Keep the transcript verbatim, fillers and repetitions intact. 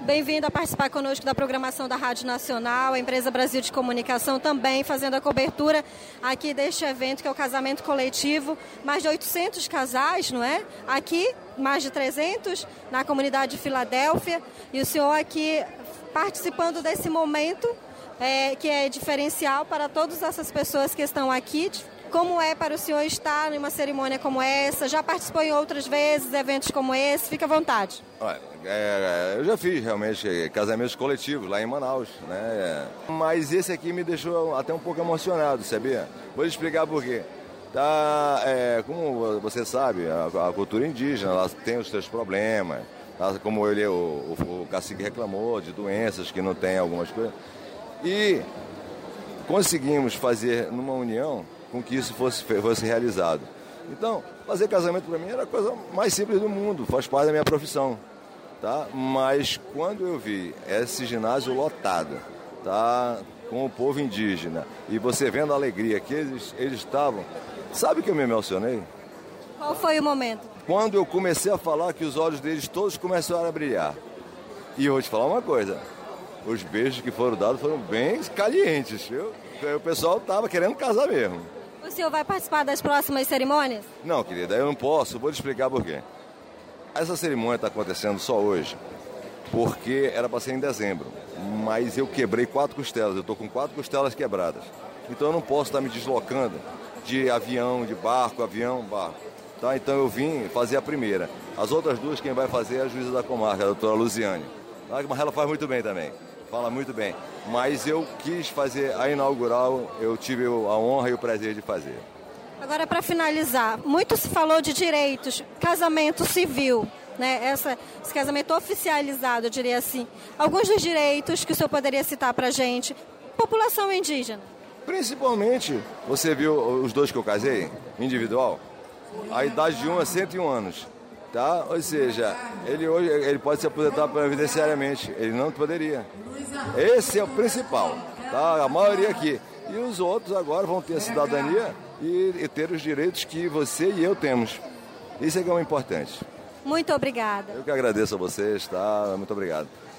bem-vindo a participar conosco da programação da Rádio Nacional, a Empresa Brasil de Comunicação também fazendo a cobertura aqui deste evento que é o casamento coletivo. Mais de oitocentos casais, não é? Aqui, mais de trezentos na comunidade de Filadélfia. E o senhor aqui participando desse momento é, que é diferencial para todas essas pessoas que estão aqui. Como é para o senhor estar em uma cerimônia como essa? Já participou em outras vezes, eventos como esse? Fica à vontade. Olha, é, eu já fiz realmente casamentos coletivos lá em Manaus, né? Mas esse aqui me deixou até um pouco emocionado, sabia? Vou lhe explicar por quê. Tá, é, como você sabe, a, a cultura indígena ela tem os seus problemas, tá? Como ele, o, o, o cacique reclamou de doenças que não tem algumas coisas. E conseguimos fazer numa união com que isso fosse, fosse realizado. Então, fazer casamento para mim era a coisa mais simples do mundo, faz parte da minha profissão, tá? Mas quando eu vi esse ginásio lotado, tá? Com o povo indígena, e você vendo a alegria que eles, eles estavam, sabe que eu me emocionei? Qual foi o momento? Quando eu comecei a falar que os olhos deles todos começaram a brilhar. E eu vou te falar uma coisa, os beijos que foram dados foram bem calientes, viu? O pessoal estava querendo casar mesmo. O senhor vai participar das próximas cerimônias? Não, querida, eu não posso, vou te explicar por quê. Essa cerimônia está acontecendo só hoje, porque era para ser em dezembro, mas eu quebrei quatro costelas, eu estou com quatro costelas quebradas. Então eu não posso estar me deslocando de avião, de barco, avião, barco. Tá? Então eu vim fazer a primeira. As outras duas quem vai fazer é a juíza da comarca, a doutora Luziane. Tá? Mas ela faz muito bem também. Fala muito bem, mas eu quis fazer a inaugural, eu tive a honra e o prazer de fazer. Agora, para finalizar, muito se falou de direitos, casamento civil, né? Essa, esse casamento oficializado, eu diria assim. Alguns dos direitos que o senhor poderia citar para a gente, população indígena. Principalmente, você viu os dois que eu casei, individual? A idade de um é cento e um anos. Tá? Ou seja, ele hoje ele pode se aposentar previdenciariamente, ele não poderia. Esse é o principal, tá? A maioria aqui. E os outros agora vão ter a cidadania e, e ter os direitos que você e eu temos. Isso é que é o importante. Muito obrigada. Eu que agradeço a vocês, tá? Muito obrigado.